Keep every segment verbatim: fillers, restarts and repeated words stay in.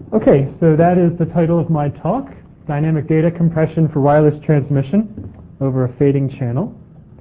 Okay, so that is the title of my talk, Dynamic Data Compression for Wireless Transmission over a Fading Channel.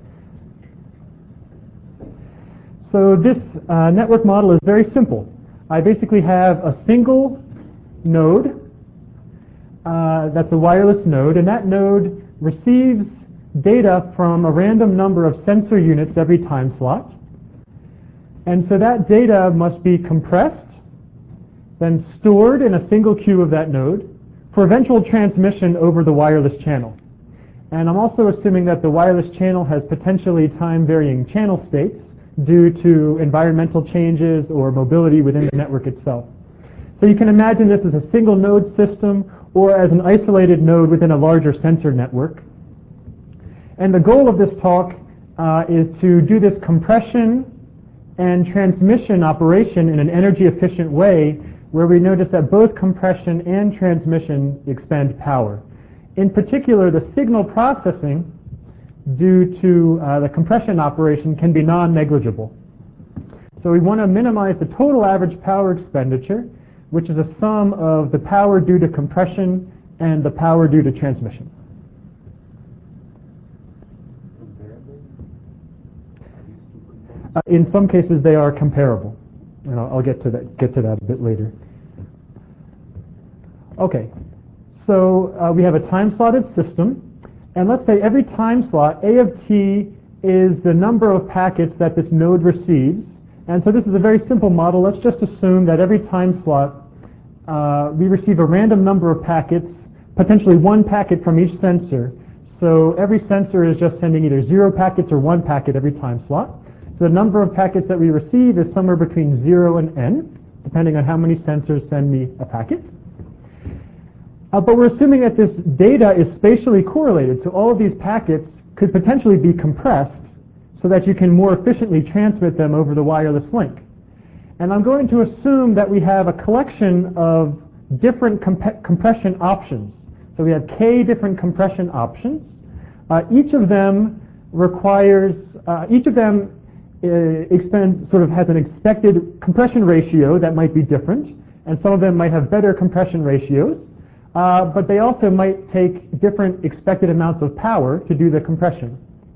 So this uh, network model is very simple. I basically have a single node, uh, that's a wireless node, and that node receives data from a random number of sensor units every time slot. And so that data must be compressed, then stored in a single queue of that node for eventual transmission over the wireless channel. And I'm also assuming that the wireless channel has potentially time-varying channel states due to environmental changes or mobility within the network itself. So you can imagine this as a single node system or as an isolated node within a larger sensor network. And the goal of this talk uh, is to do this compression and transmission operation in an energy-efficient way where we notice that both compression and transmission expend power. In particular, the signal processing due to uh, the compression operation can be non-negligible. So we want to minimize the total average power expenditure, which is a sum of the power due to compression and the power due to transmission. Uh, in some cases, they are comparable, and I'll, I'll get to that get to that a bit later. Okay, so uh, we have a time-slotted system, and let's say every time slot, A of t is the number of packets that this node receives. And so this is a very simple model. Let's just assume that every time slot uh, we receive a random number of packets, potentially one packet from each sensor. So every sensor is just sending either zero packets or one packet every time slot. So the number of packets that we receive is somewhere between zero and n, depending on how many sensors send me a packet. Uh, but we're assuming that this data is spatially correlated, so all of these packets could potentially be compressed so that you can more efficiently transmit them over the wireless link. And I'm going to assume that we have a collection of different comp- compression options. So we have k different compression options. Uh, each of them requires, uh, each of them uh, expend, sort of has an expected compression ratio that might be different, and some of them might have better compression ratios. Uh, but they also might take different expected amounts of power to do the compression.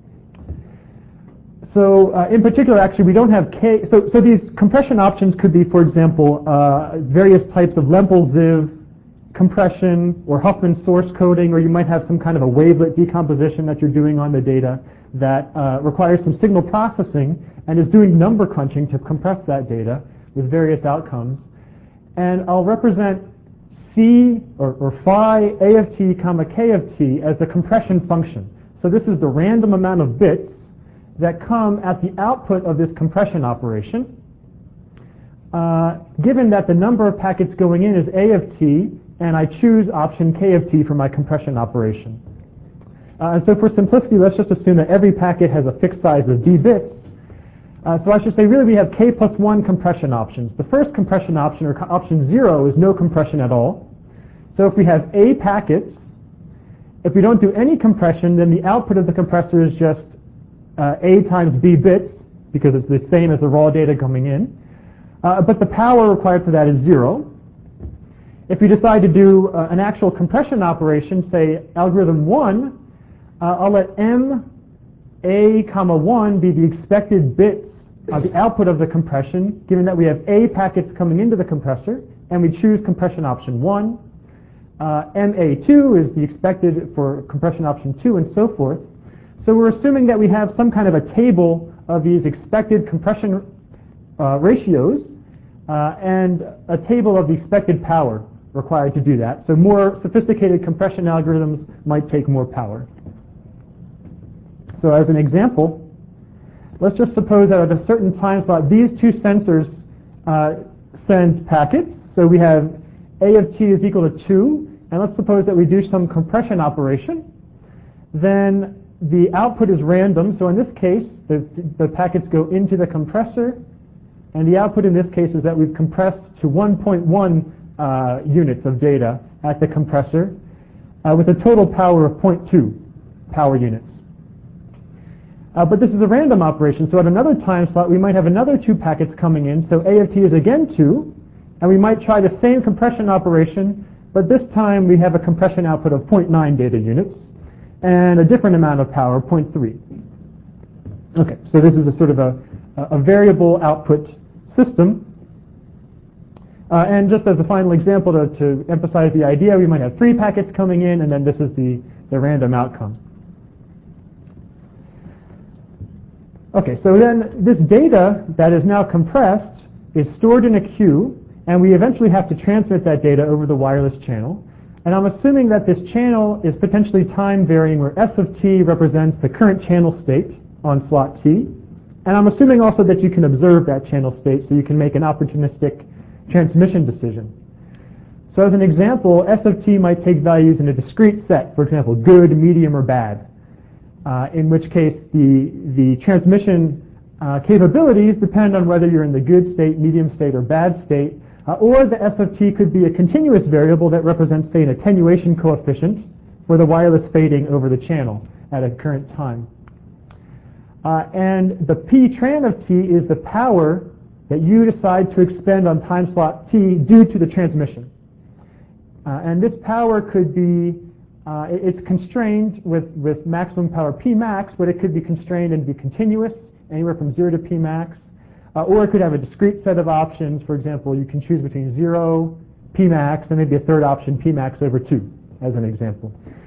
So uh, in particular, actually, we don't have K. So, so these compression options could be, for example, uh, various types of Lempel-Ziv compression or Huffman source coding, or you might have some kind of a wavelet decomposition that you're doing on the data that uh, requires some signal processing and is doing number crunching to compress that data with various outcomes. And I'll represent C or, or phi A of t comma k of t as the compression function. So this is the random amount of bits that come at the output of this compression operation. Uh, given that the number of packets going in is A of t, and I choose option k of t for my compression operation. Uh, and so for simplicity, let's just assume that every packet has a fixed size of d bits. Uh, so I should say really we have k plus one compression options. The first compression option, or co- option zero, is no compression at all. So if we have a packets, if we don't do any compression, then the output of the compressor is just uh, a times b bits, because it's the same as the raw data coming in. Uh, but the power required for that is zero. If we decide to do uh, an actual compression operation, say algorithm one, uh, I'll let m a comma one be the expected bits Uh, the output of the compression, given that we have A packets coming into the compressor, and we choose compression option one. Uh, M A two is the expected for compression option two, and so forth. So we're assuming that we have some kind of a table of these expected compression uh, ratios uh, and a table of the expected power required to do that. So more sophisticated compression algorithms might take more power. So as an example, let's just suppose that at a certain time slot, these two sensors uh, send packets. So we have A of t is equal to two, and let's suppose that we do some compression operation. Then the output is random. So in this case, the, the packets go into the compressor, and the output in this case is that we've compressed to one point one uh, units of data at the compressor uh, with a total power of zero point two power units. Uh, but this is a random operation, so at another time slot we might have another two packets coming in, so A of t is again two, And we might try the same compression operation, but this time we have a compression output of zero point nine data units and a different amount of power, zero point three. Okay, so this is a sort of a, a variable output system. Uh, and just as a final example to, to emphasize the idea, we might have three packets coming in, and then this is the, the random outcome. Okay, so then this data that is now compressed is stored in a queue, and we eventually have to transmit that data over the wireless channel. And I'm assuming that this channel is potentially time varying, where S of t represents the current channel state on slot T. And I'm assuming also that you can observe that channel state so you can make an opportunistic transmission decision. So as an example, S of t might take values in a discrete set, for example, good, medium, or bad, uh, in which case the, the transmission uh, capabilities depend on whether you're in the good state, medium state, or bad state, uh, or the S of t could be a continuous variable that represents, say, an attenuation coefficient for the wireless fading over the channel at a current time. Uh, and the p tran of t is the power that you decide to expend on time slot t due to the transmission. Uh, and this power could be, uh, it's constrained with, with maximum power P max, but it could be constrained and be continuous, anywhere from zero to P max. Uh, or it could have a discrete set of options. For example, you can choose between zero, P max, and maybe a third option, P max over two, as an example.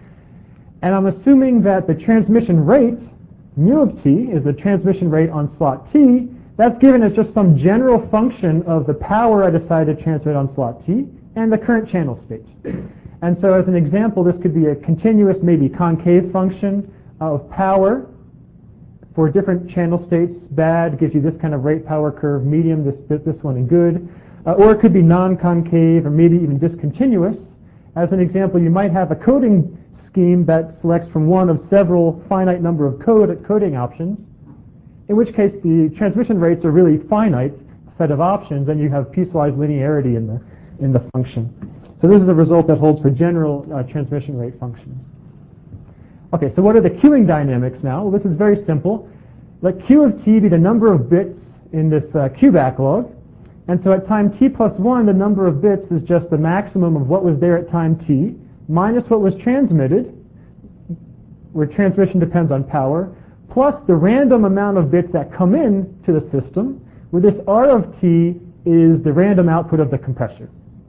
And I'm assuming that the transmission rate, mu of t, is the transmission rate on slot t. That's given as just some general function of the power I decide to transmit on slot T and the current channel state. And so as an example, this could be a continuous, maybe concave function of power for different channel states. Bad gives you this kind of rate power curve, medium, this, this, this one, and good. Uh, or it could be non-concave or maybe even discontinuous. As an example, you might have a coding scheme that selects from one of several finite number of code, coding options, in which case the transmission rates are really finite set of options, and you have piecewise linearity in the, in the function. So this is a result that holds for general uh, transmission rate functions. Okay, so what are the queuing dynamics now? Well, this is very simple. Let Q of t be the number of bits in this uh, queue backlog. And so at time t plus one, the number of bits is just the maximum of what was there at time t, minus what was transmitted, where transmission depends on power, plus the random amount of bits that come in to the system, where this R of t is the random output of the compressor.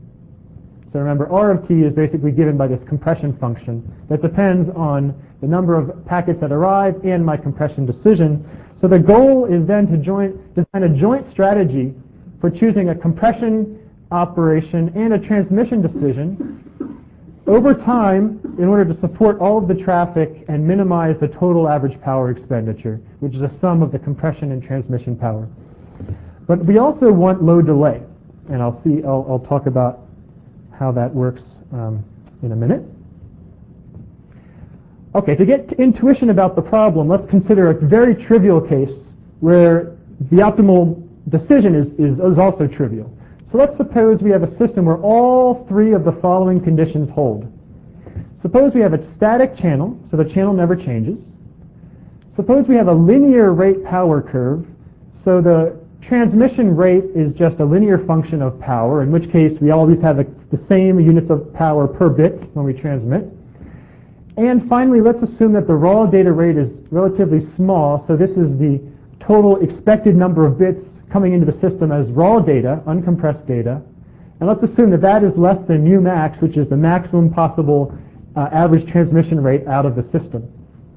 So remember, R of t is basically given by this compression function that depends on the number of packets that arrive and my compression decision. So the goal is then to joint, design a joint strategy for choosing a compression operation and a transmission decision over time in order to support all of the traffic and minimize the total average power expenditure, which is a sum of the compression and transmission power. But we also want low delay, and I'll see. I'll, I'll talk about how that works um, in a minute. Okay, to get intuition about the problem, let's consider a very trivial case where the optimal decision is, is, is also trivial. So let's suppose we have a system where all three of the following conditions hold. Suppose we have a static channel, so the channel never changes. Suppose we have a linear rate power curve, so the transmission rate is just a linear function of power, in which case we always have a, the same units of power per bit when we transmit. And finally, let's assume that the raw data rate is relatively small, so this is the total expected number of bits coming into the system as raw data, uncompressed data. And let's assume that that is less than mu max, which is the maximum possible uh, average transmission rate out of the system.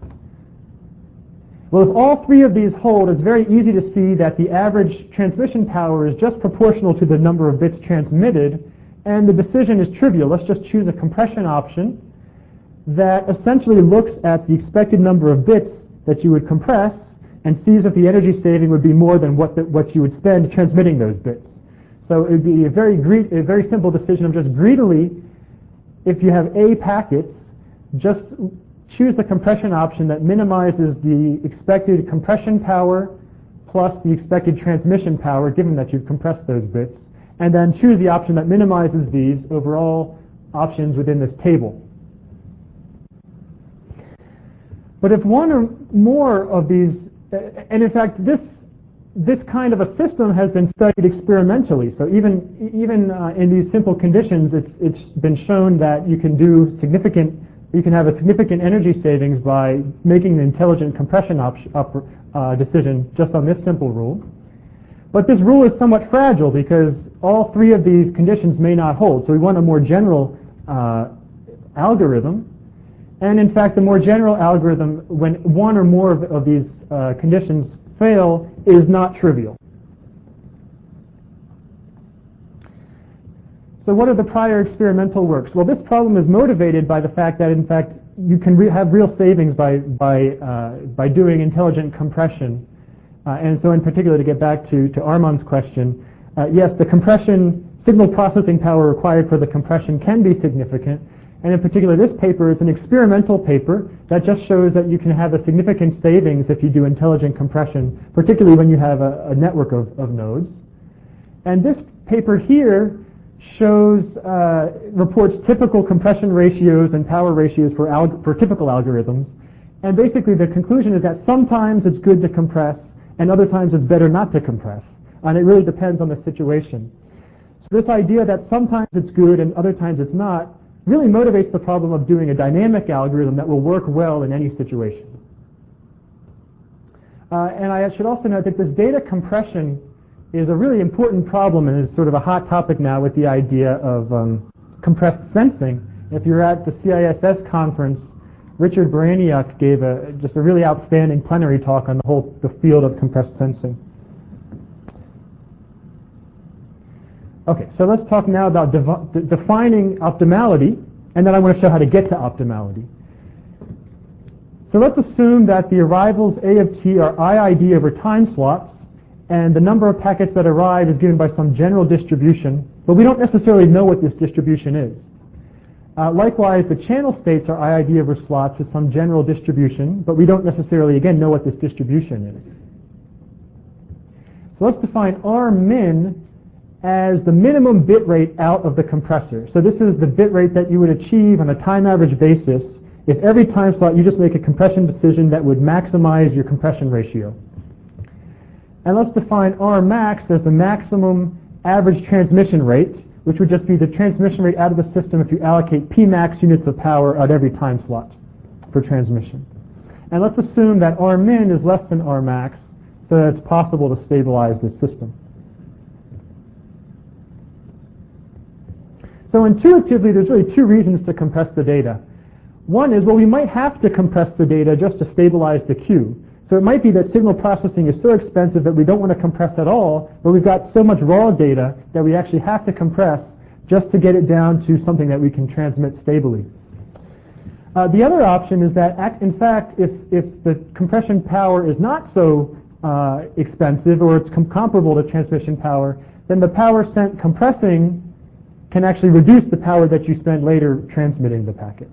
Well, if all three of these hold, it's very easy to see that the average transmission power is just proportional to the number of bits transmitted, and the decision is trivial. Let's just choose a compression option that essentially looks at the expected number of bits that you would compress and sees if the energy saving would be more than what, the, what you would spend transmitting those bits. So it would be a very, gre- a very simple decision of just greedily, if you have A packets, just choose the compression option that minimizes the expected compression power plus the expected transmission power, given that you've compressed those bits, and then choose the option that minimizes these over all options within this table. But if one or more of these, and in fact this this kind of a system has been studied experimentally. So even even uh, in these simple conditions, it's it's been shown that you can do significant, you can have a significant energy savings by making an intelligent compression op op uh, decision just on this simple rule. But this rule is somewhat fragile because all three of these conditions may not hold. So we want a more general uh, algorithm. And in fact, the more general algorithm, when one or more of, of these uh, conditions fail, is not trivial. So what are the prior experimental works? Well, this problem is motivated by the fact that, in fact, you can re have real savings by, by, uh, by doing intelligent compression. Uh, and so in particular, to get back to, to Armand's question, uh, yes, the compression, signal processing power required for the compression can be significant. And in particular, this paper is an experimental paper that just shows that you can have a significant savings if you do intelligent compression, particularly when you have a, a network of, of nodes. And this paper here shows, uh, reports typical compression ratios and power ratios for, alg for typical algorithms. And basically the conclusion is that sometimes it's good to compress and other times it's better not to compress. And it really depends on the situation. So this idea that sometimes it's good and other times it's not really motivates the problem of doing a dynamic algorithm that will work well in any situation. Uh, and I should also note that this data compression is a really important problem and is sort of a hot topic now with the idea of um, compressed sensing. If you're at the C I S S conference, Richard Baraniuk gave a, just a really outstanding plenary talk on the whole the field of compressed sensing. Okay, so let's talk now about de defining optimality, and then I want to show how to get to optimality. So let's assume that the arrivals A of t are I I D over time slots, and the number of packets that arrive is given by some general distribution, but we don't necessarily know what this distribution is. Uh, likewise, the channel states are I I D over slots with some general distribution, but we don't necessarily, again, know what this distribution is. So let's define R min as the minimum bit rate out of the compressor. So this is the bit rate that you would achieve on a time average basis if every time slot you just make a compression decision that would maximize your compression ratio. And let's define R max as the maximum average transmission rate, which would just be the transmission rate out of the system if you allocate P max units of power at every time slot for transmission. And let's assume that R min is less than R max so that it's possible to stabilize this system. So intuitively, there's really two reasons to compress the data. One is, well, we might have to compress the data just to stabilize the queue. So it might be that signal processing is so expensive that we don't want to compress at all, but we've got so much raw data that we actually have to compress just to get it down to something that we can transmit stably. Uh, the other option is that, in fact, if, if the compression power is not so uh, expensive or it's com comparable to transmission power, then the power spent compressing can actually reduce the power that you spend later transmitting the packet.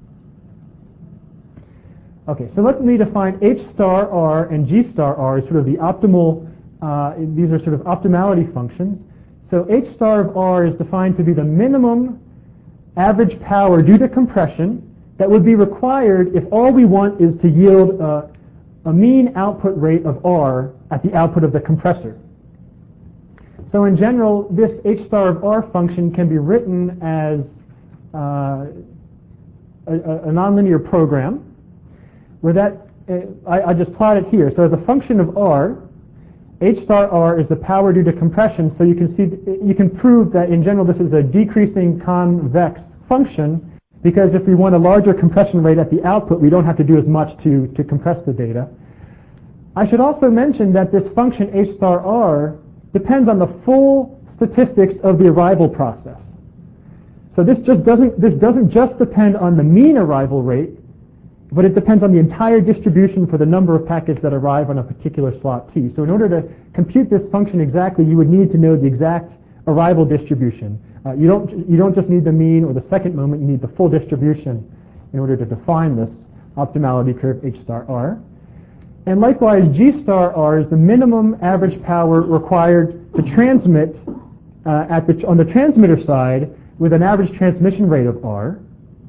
Okay, so let me define H star R and G star R as sort of the optimal, uh, these are sort of optimality functions. So H star of R is defined to be the minimum average power due to compression that would be required if all we want is to yield uh, a mean output rate of R at the output of the compressor. So in general, this H star of R function can be written as uh, a, a nonlinear program where that, uh, I, I just plot it here. So as a function of R, H star R is the power due to compression. So you can see, you can prove that in general this is a decreasing convex function because if we want a larger compression rate at the output, we don't have to do as much to, to compress the data. I should also mention that this function H star R depends on the full statistics of the arrival process. So this just doesn't, this doesn't just depend on the mean arrival rate, but it depends on the entire distribution for the number of packets that arrive on a particular slot T. So in order to compute this function exactly, you would need to know the exact arrival distribution. Uh, you don't, you don't just need the mean or the second moment, you need the full distribution in order to define this optimality curve H star R. And likewise, G star R is the minimum average power required to transmit uh, at the, on the transmitter side with an average transmission rate of R.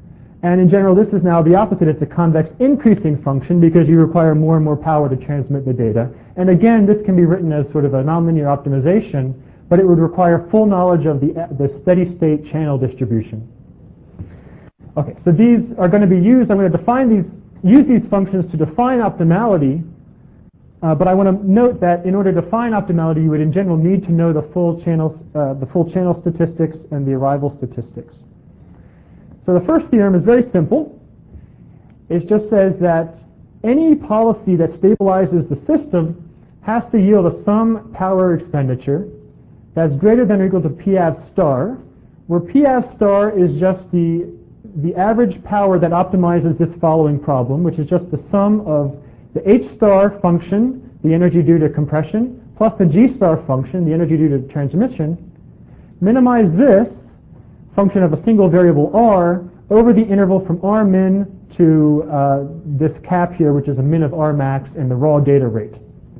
And in general, this is now the opposite. It's a convex increasing function because you require more and more power to transmit the data. And again, this can be written as sort of a nonlinear optimization, but it would require full knowledge of the, the steady state channel distribution. Okay, so these are going to be used. I'm going to define these, use these functions to define optimality. Uh, but I want to note that in order to define optimality, you would in general need to know the full channel, uh, the full channel statistics and the arrival statistics. So the first theorem is very simple. It just says that any policy that stabilizes the system has to yield a sum power expenditure that's greater than or equal to P A V star, where P A V star is just the, the average power that optimizes this following problem, which is just the sum of the H star function, the energy due to compression, plus the G star function, the energy due to transmission. Minimize this function of a single variable R over the interval from R min to uh, this cap here, which is a min of R max and the raw data rate.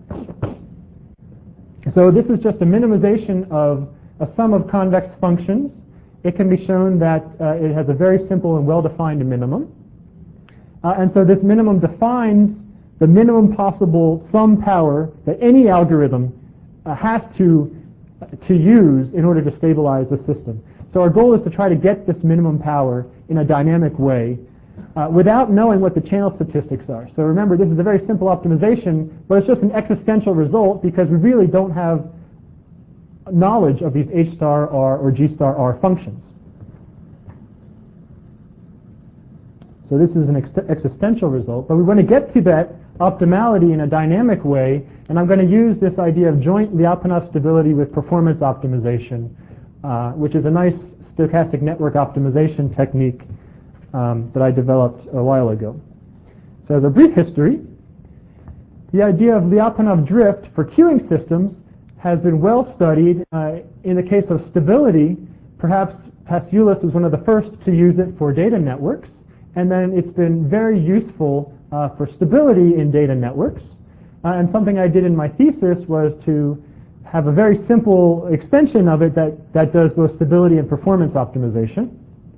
So this is just a minimization of a sum of convex functions. It can be shown that uh, it has a very simple and well-defined minimum. Uh, and so this minimum defines the minimum possible sum power that any algorithm uh, has to, uh, to use in order to stabilize the system. So our goal is to try to get this minimum power in a dynamic way uh, without knowing what the channel statistics are. So remember, this is a very simple optimization, but it's just an existential result because we really don't have knowledge of these H star R or G star R functions. So this is an ex existential result, but we want to get to that optimality in a dynamic way, and I'm going to use this idea of joint Lyapunov stability with performance optimization, uh, which is a nice stochastic network optimization technique um, that I developed a while ago. So as a brief history, the idea of Lyapunov drift for queuing systems has been well studied. Uh, in the case of stability, perhaps Paciulis was one of the first to use it for data networks, and then it's been very useful uh, for stability in data networks. Uh, and something I did in my thesis was to have a very simple extension of it that, that does both stability and performance optimization.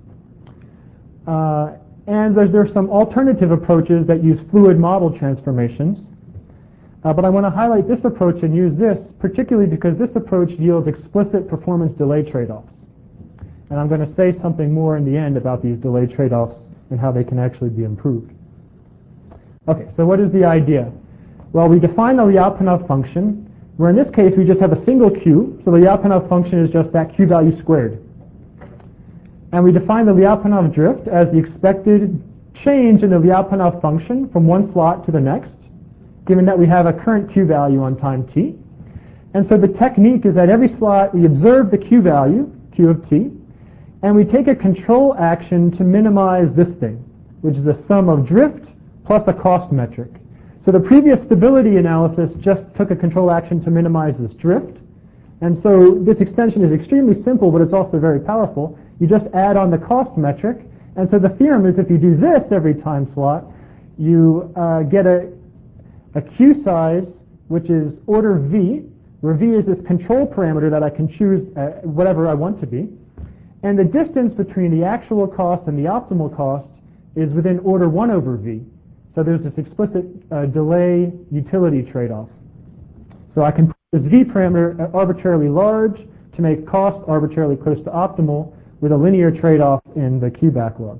Uh, and there's, there's some alternative approaches that use fluid model transformations. Uh, but I want to highlight this approach and use this particularly because this approach yields explicit performance delay trade-offs. And I'm going to say something more in the end about these delay trade-offs and how they can actually be improved. Okay, so what is the idea? Well, we define the Lyapunov function, where in this case we just have a single Q, so the Lyapunov function is just that Q value squared. And we define the Lyapunov drift as the expected change in the Lyapunov function from one slot to the next, given that we have a current Q value on time t. And so the technique is that every slot we observe the Q value, Q of t, and we take a control action to minimize this thing, which is the sum of drift plus a cost metric. So the previous stability analysis just took a control action to minimize this drift. And so this extension is extremely simple, but it's also very powerful. You just add on the cost metric. And so the theorem is if you do this every time slot, you uh, get a, a Q size, which is order V, where V is this control parameter that I can choose uh, whatever I want to be. And the distance between the actual cost and the optimal cost is within order one over V. So there's this explicit uh, delay utility trade-off. So I can put this V parameter arbitrarily large to make cost arbitrarily close to optimal with a linear trade-off in the Q backlog.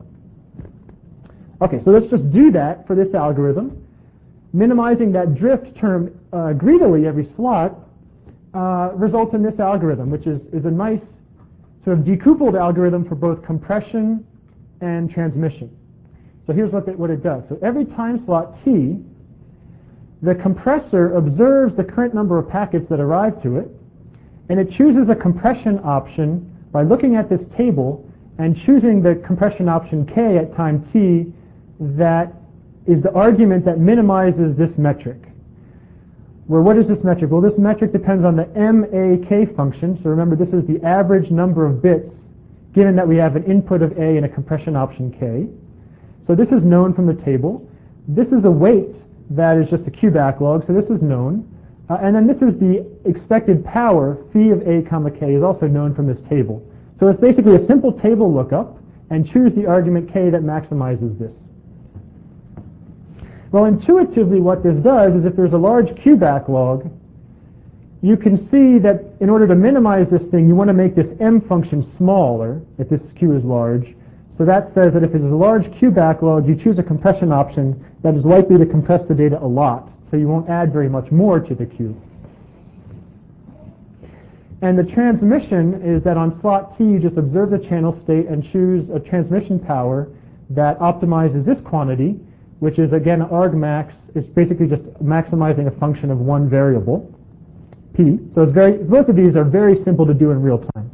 Okay, so let's just do that for this algorithm. Minimizing that drift term uh, greedily every slot uh, results in this algorithm, which is, is a nice sort of decoupled algorithm for both compression and transmission. So here's what, the, what it does. So every time slot t, the compressor observes the current number of packets that arrive to it, and it chooses a compression option by looking at this table and choosing the compression option k at time t that is the argument that minimizes this metric. Where what is this metric? Well, this metric depends on the M A K function. So remember, this is the average number of bits given that we have an input of A and a compression option K. So this is known from the table. This is a weight that is just a Q backlog, so this is known. Uh, and then this is the expected power, phi of A comma K, is also known from this table. So it's basically a simple table lookup, and choose the argument k that maximizes this. Well, intuitively what this does is if there's a large queue backlog, you can see that in order to minimize this thing, you want to make this m function smaller if this queue is large. So that says that if there's a large queue backlog, you choose a compression option that is likely to compress the data a lot, so you won't add very much more to the queue. And the transmission is that on slot T, you just observe the channel state and choose a transmission power that optimizes this quantity, which is again argmax. It's basically just maximizing a function of one variable, P. So it's very, both of these are very simple to do in real time.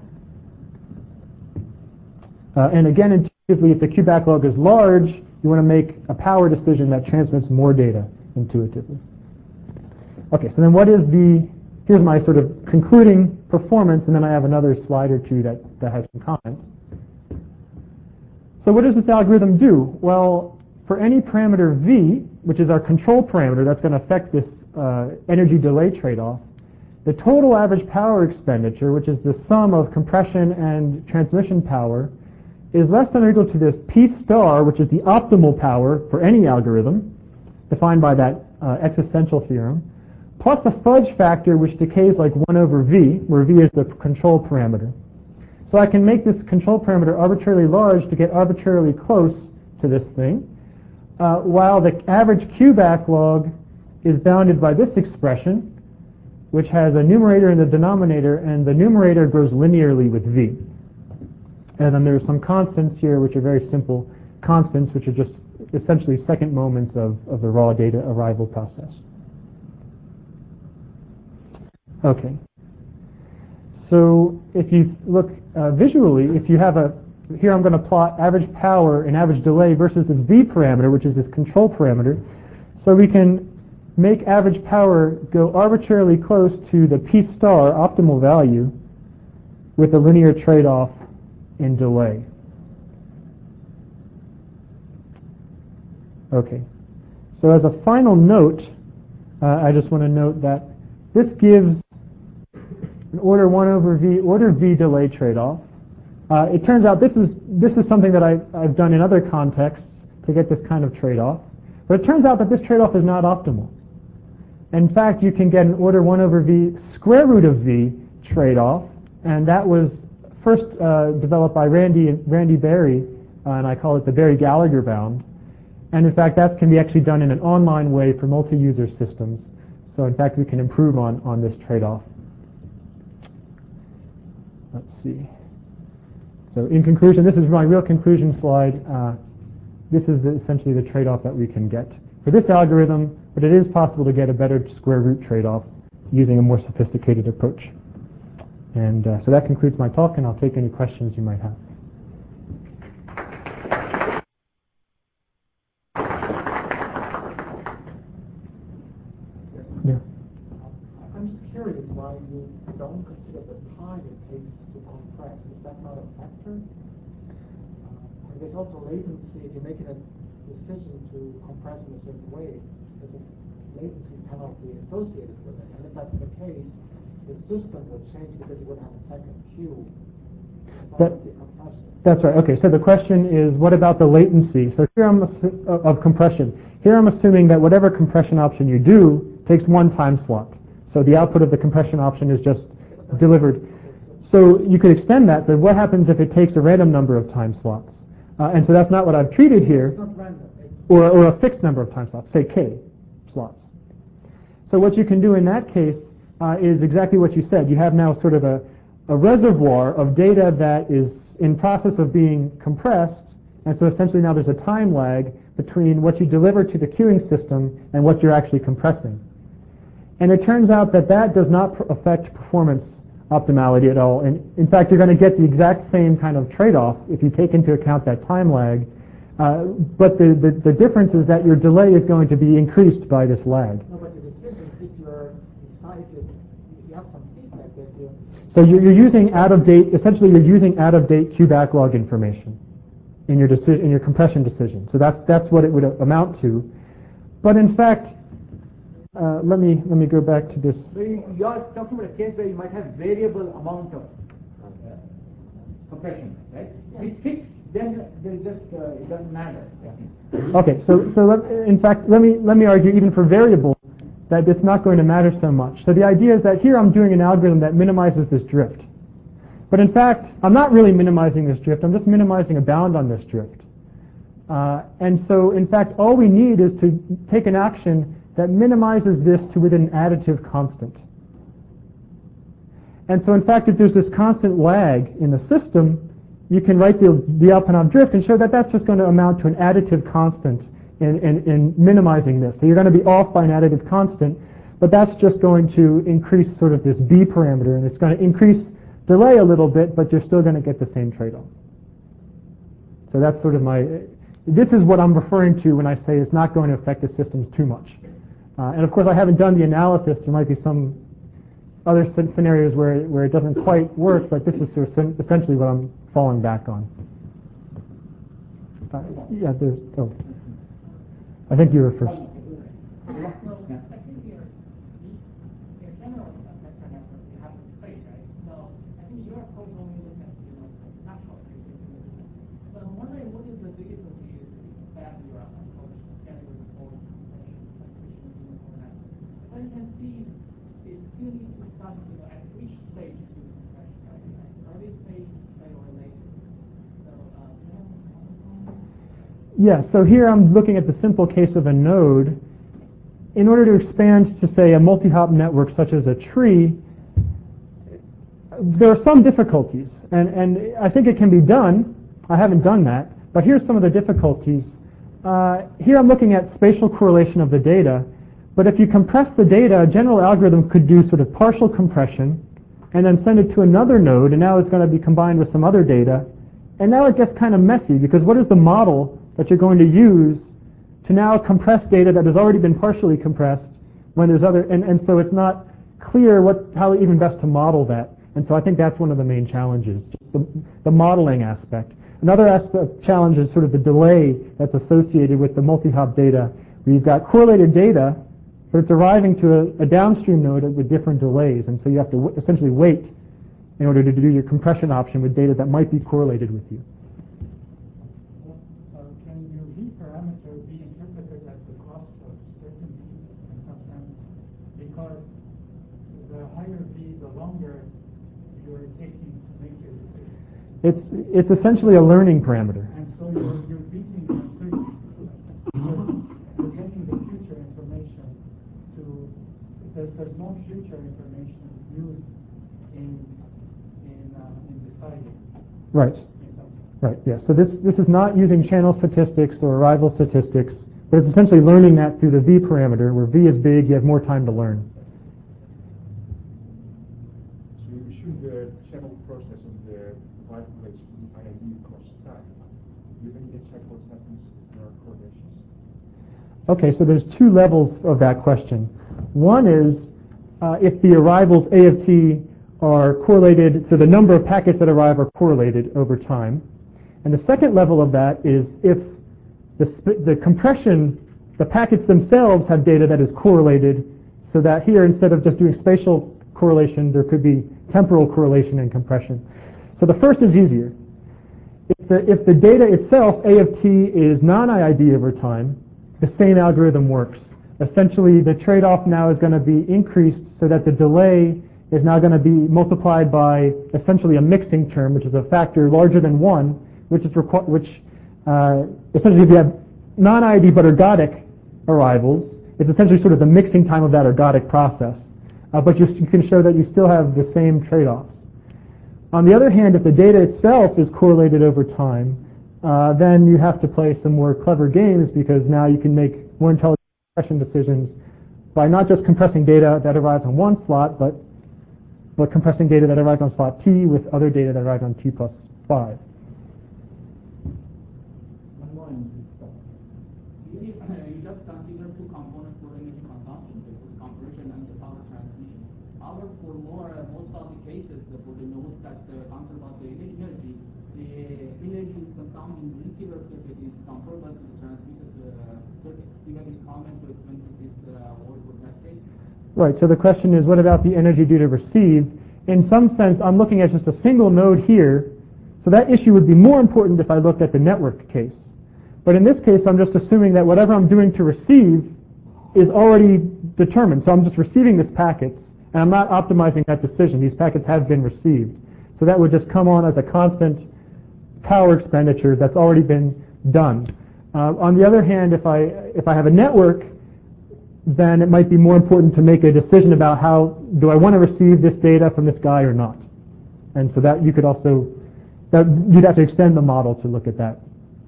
Uh, and again, intuitively, if the queue backlog is large, you want to make a power decision that transmits more data intuitively. Okay, so then what is the, here's my sort of concluding performance, and then I have another slide or two that, that has some comments. So what does this algorithm do? Well, for any parameter V, which is our control parameter that's going to affect this uh, energy delay trade-off, the total average power expenditure, which is the sum of compression and transmission power, is less than or equal to this P star, which is the optimal power for any algorithm, defined by that uh, existential theorem, plus a fudge factor which decays like one over V, where V is the control parameter. So I can make this control parameter arbitrarily large to get arbitrarily close to this thing, uh, while the average queue backlog is bounded by this expression, which has a numerator and a denominator, and the numerator grows linearly with V. And then there's some constants here, which are very simple constants, which are just essentially second moments of, of the raw data arrival process. Okay. So if you look uh, visually, if you have a, here I'm going to plot average power and average delay versus this V parameter, which is this control parameter. So we can make average power go arbitrarily close to the P star optimal value with a linear trade-off in delay. Okay. So as a final note, uh, I just want to note that this gives an order one over V, order V delay trade-off. Uh, it turns out this is this is something that I, I've done in other contexts to get this kind of trade-off. But it turns out that this trade-off is not optimal. In fact, you can get an order one over V square root of V trade-off, and that was first uh, developed by Randy Randy Berry, uh, and I call it the Berry-Gallagher bound. And in fact, that can be actually done in an online way for multi-user systems. So in fact, we can improve on, on this trade-off. Let's see. So in conclusion, this is my real conclusion slide. Uh, this is the, essentially the trade-off that we can get for this algorithm, but it is possible to get a better square root trade-off using a more sophisticated approach. And uh, so that concludes my talk, and I'll take any questions you might have. Yeah. I'm just curious why you don't consider the time it takes to compress. Is that not a factor? Uh, and there's also latency. If you're making a decision to compress in a certain way, there's a latency penalty associated with it. And if that's the case, the system would change because you would have a second queue. That, that's right. Okay, so the question is, what about the latency? So here I'm assu- of compression. Here I'm assuming that whatever compression option you do takes one time slot. So the output of the compression option is just delivered. So you could extend that, but what happens if it takes a random number of time slots? Uh, and so that's not what I've treated here, or, or a fixed number of time slots, say k slots. So what you can do in that case uh, is exactly what you said. You have now sort of a, a reservoir of data that is in process of being compressed, and so essentially now there's a time lag between what you deliver to the queuing system and what you're actually compressing. And it turns out that that does not pr- affect performance optimality at all. And in fact, you're going to get the exact same kind of trade-off if you take into account that time lag. Uh, but the, the, the difference is that your delay is going to be increased by this lag. No, but the decision, if you're decided, you have some feedback that you... So you're, you're using out-of-date, essentially you're using out-of-date queue backlog information in your decision, in your compression decision. So that's, that's what it would amount to. But in fact, Uh, let me let me go back to this. So you, you are talking about a case where you might have variable amount of uh, compression, right? With fixed then they just uh, it doesn't matter. Okay, so so let, in fact, let me let me argue even for variables that it's not going to matter so much. So the idea is that here I'm doing an algorithm that minimizes this drift. But in fact, I'm not really minimizing this drift. I'm just minimizing a bound on this drift. Uh, and so, in fact, all we need is to take an action that minimizes this to within an additive constant. And so, in fact, if there's this constant lag in the system, you can write the, the Lyapunov drift and show that that's just going to amount to an additive constant in, in, in minimizing this. So you're going to be off by an additive constant, but that's just going to increase sort of this B parameter, and it's going to increase delay a little bit, but you're still going to get the same trade-off. So that's sort of my, this is what I'm referring to when I say it's not going to affect the systems too much. Uh, and of course I haven't done the analysis. There might be some other scenarios where, where it doesn't quite work, but this is sort of essentially what I'm falling back on. Uh, yeah, there's, oh. I think you were first. Yeah, so here I'm looking at the simple case of a node. In order to expand to, say, a multi-hop network such as a tree, there are some difficulties, and, and I think it can be done. I haven't done that, but here's some of the difficulties. Uh, here I'm looking at spatial correlation of the data, but if you compress the data, a general algorithm could do sort of partial compression and then send it to another node, and now it's going to be combined with some other data, and now it gets kind of messy, because what is the model that you're going to use to now compress data that has already been partially compressed when there's other, and, and so it's not clear what, how even best to model that. And so I think that's one of the main challenges, the, the modeling aspect. Another aspect challenge is sort of the delay that's associated with the multi-hop data, where you've got correlated data, but it's arriving to a, a downstream node with different delays, and so you have to w essentially wait in order to do your compression option with data that might be correlated with you. It's, it's essentially a learning parameter. And so you're, you're beating the uncertainty. You're, you're getting the future information to, there's, there's no future information used in, in, uh, in deciding. Right. Right, yeah. So this, this is not using channel statistics or arrival statistics, but it's essentially learning that through the V parameter, where V is big, you have more time to learn. So should the channel process of the white I I D across time, do you think it's check what happens in our correlations? Okay, so there's two levels of that question. One is uh, if the arrivals A of t are correlated, so the number of packets that arrive are correlated over time. And the second level of that is if the, the compression, the packets themselves have data that is correlated, so that here instead of just doing spatial correlation, there could be temporal correlation and compression. So the first is easier. If the, if the data itself, A of t, is non-I I D over time, the same algorithm works. Essentially, the trade-off now is going to be increased so that the delay is now going to be multiplied by essentially a mixing term, which is a factor larger than one, which is requ which uh, essentially if you have non-I I D but ergodic arrivals, it's essentially sort of the mixing time of that ergodic process. Uh, but you, you can show that you still have the same trade-offs. On the other hand, if the data itself is correlated over time, uh, then you have to play some more clever games, because now you can make more intelligent compression decisions by not just compressing data that arrives on one slot, but but compressing data that arrives on slot t with other data that arrives on t plus five. You just consider two components for energy consumption, the compression and the power transmission. However, for more uh, most of the cases, uh, for the nodes that uh, answer about the energy, the energy is consumed in receiver circuit is controlled by the transmitted uh, circuit. Do you have any comment to explain this uh, work for that case? Right, so the question is, what about the energy due to receive? In some sense, I'm looking at just a single node here, so So that issue would be more important if I looked at the network case. But in this case, I'm just assuming that whatever I'm doing to receive is already determined. So I'm just receiving this packet, and I'm not optimizing that decision. These packets have been received. So that would just come on as a constant power expenditure that's already been done. Uh, on the other hand, if I, if I have a network, then it might be more important to make a decision about how do I want to receive this data from this guy or not. And so that you could also, that you'd have to extend the model to look at that.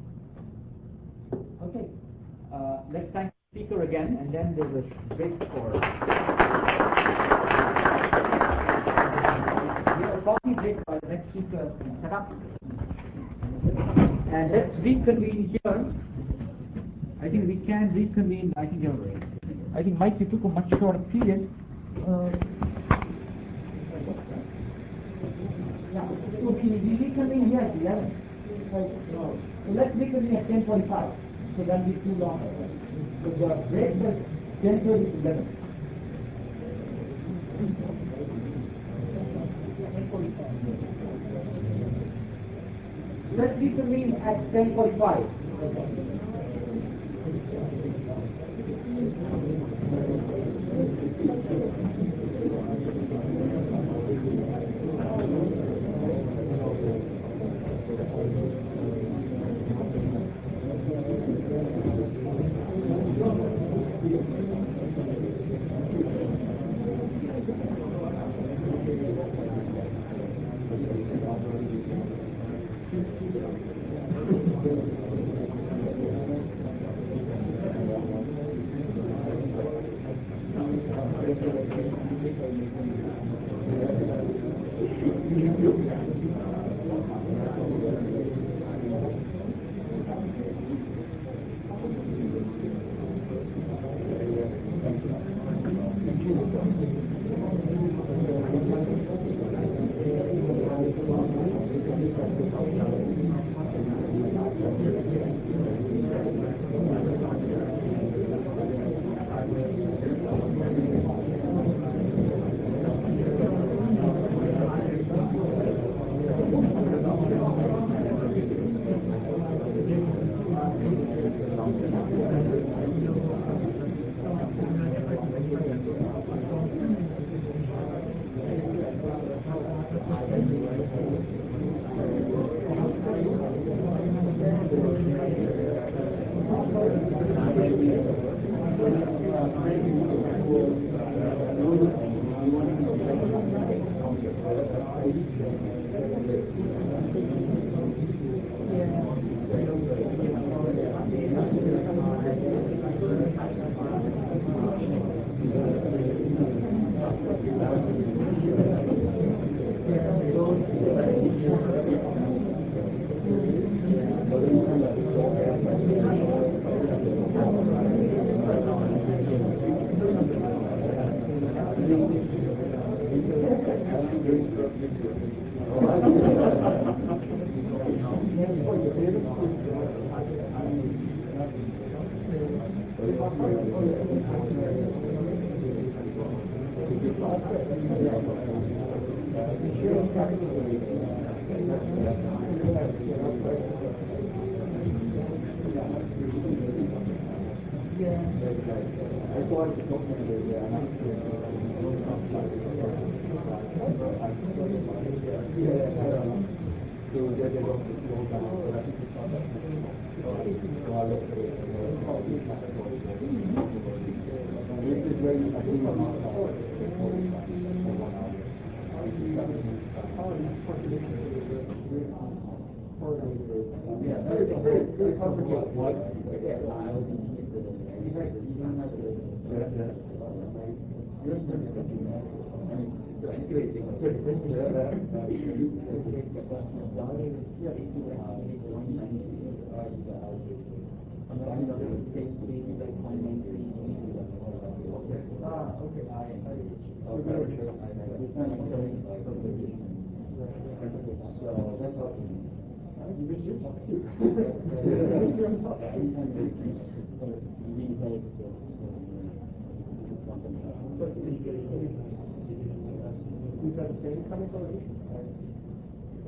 Okay. Uh, let's thank the speaker again, and then there's a break for. We have a coffee break while the next speaker can set up. And let's reconvene here. I think we can reconvene. I think you're right. I think, Mike, you took a much shorter period. Uh, yeah, so we, we reconvene here at eleven. So let's reconvene at ten forty-five. So that'll be too long. So the break was ten thirty to eleven. Let's reconvene at ten forty-five.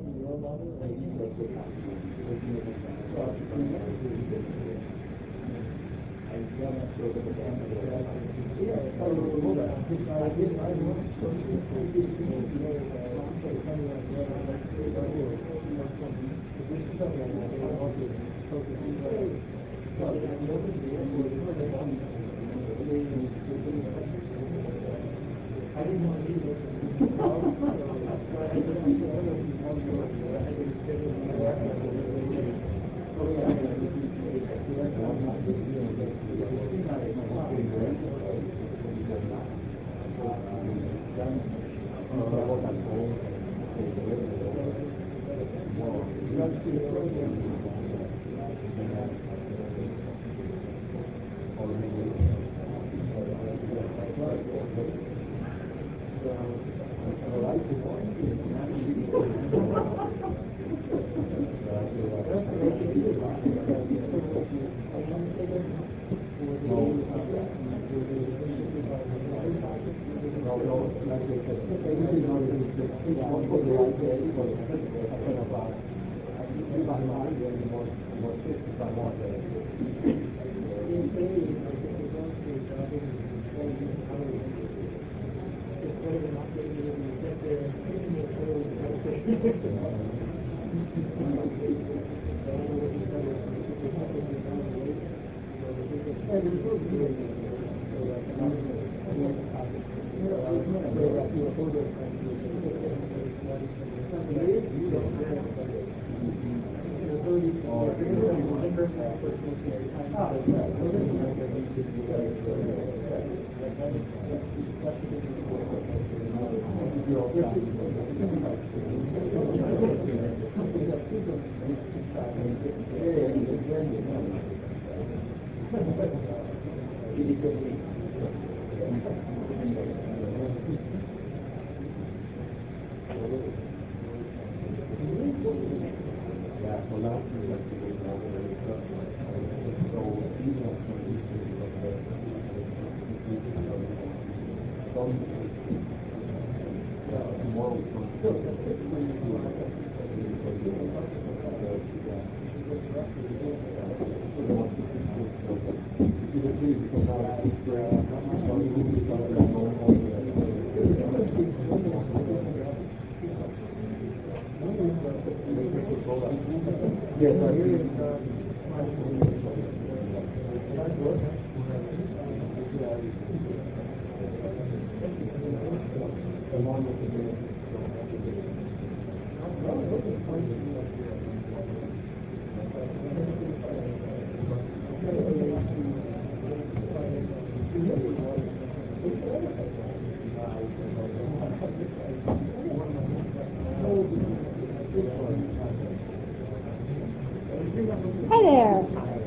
Hi there.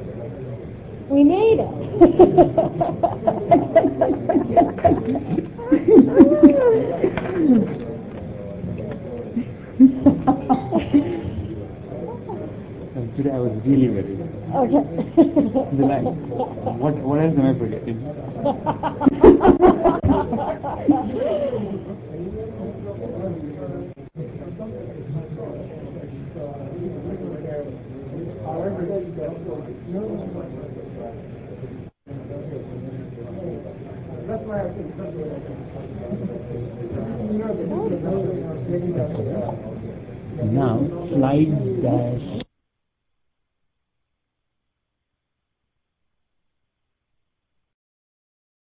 We made it. Today I was really very good. Okay. The line. What, what else am I forgetting? Now, slide dash